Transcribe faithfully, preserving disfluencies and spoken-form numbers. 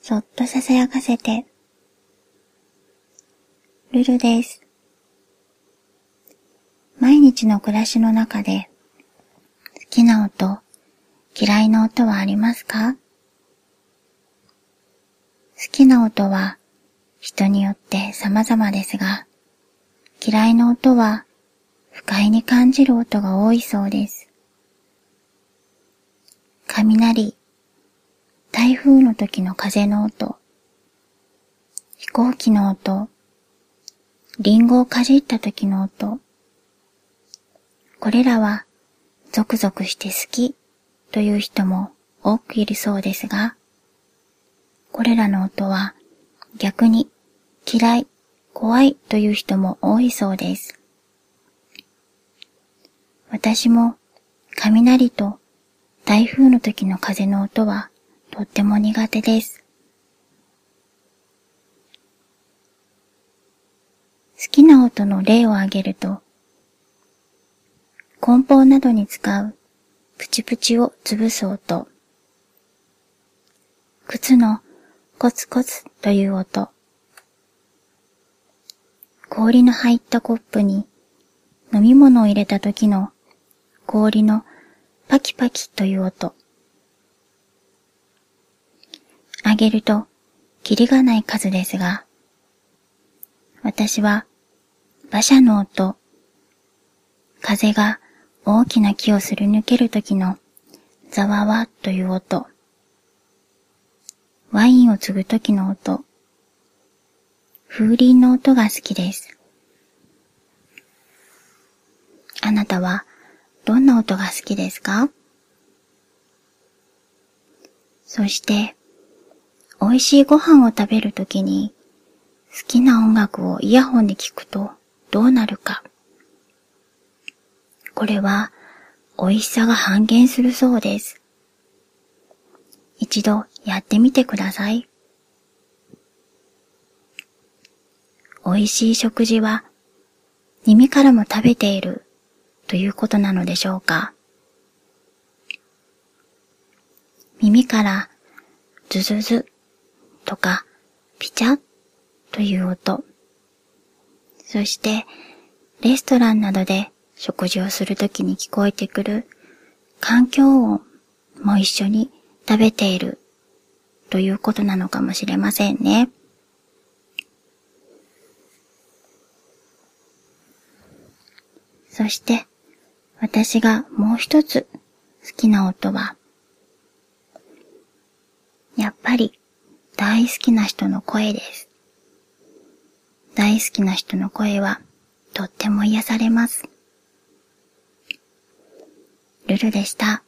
そっと囁かせて。ルルです。毎日の暮らしの中で好きな音、嫌いな音はありますか？好きな音は人によって様々ですが、嫌いな音は不快に感じる音が多いそうです。雷、台風の時の風の音、飛行機の音、リンゴをかじった時の音、これらはゾクゾクして好きという人も多くいるそうですが、これらの音は逆に嫌い、怖いという人も多いそうです。私も雷と台風の時の風の音はとっても苦手です。好きな音の例を挙げると、梱包などに使うプチプチを潰す音、靴のコツコツという音、氷の入ったコップに飲み物を入れた時の氷のパキパキという音。あげるとキリがない数ですが、私は馬車の音、風が大きな木をすり抜ける時のざわわという音、ワインを継ぐ時の音、風鈴の音が好きです。あなたはどんな音が好きですか？そして、美味しいご飯を食べるときに好きな音楽をイヤホンで聞くとどうなるか。これは美味しさが半減するそうです。一度やってみてください。美味しい食事は耳からも食べているということなのでしょうか。耳からズズズとかピチャという音、そしてレストランなどで食事をするときに聞こえてくる環境音も一緒に食べているということなのかもしれませんね。そして私がもう一つ好きな音は、やっぱり大好きな人の声です。大好きな人の声はとっても癒されます。ルルでした。